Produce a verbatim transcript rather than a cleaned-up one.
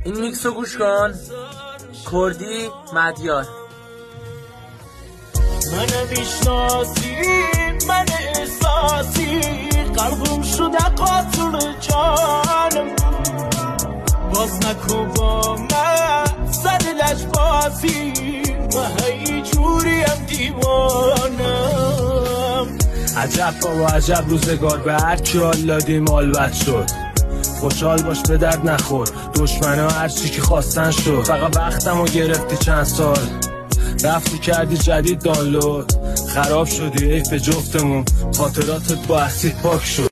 این میکسو گوش کن. کردی مدیار. من میشناسی من احساسی قلبم شده قاتل جانم باز نکن با من سر لجبازی و هی جوریم دیوانم. عجب بابا عجب روزگار به هر کی حال دادی مال بد شد. خوشحال باش به درد نخور دشمنا هر چی که خواستن شد. فقط وقتمو گرفتی چند سال رفتی کردی جدید دانلود خراب شدی حیف جفتمون خاطراتت با اسید پاک شد.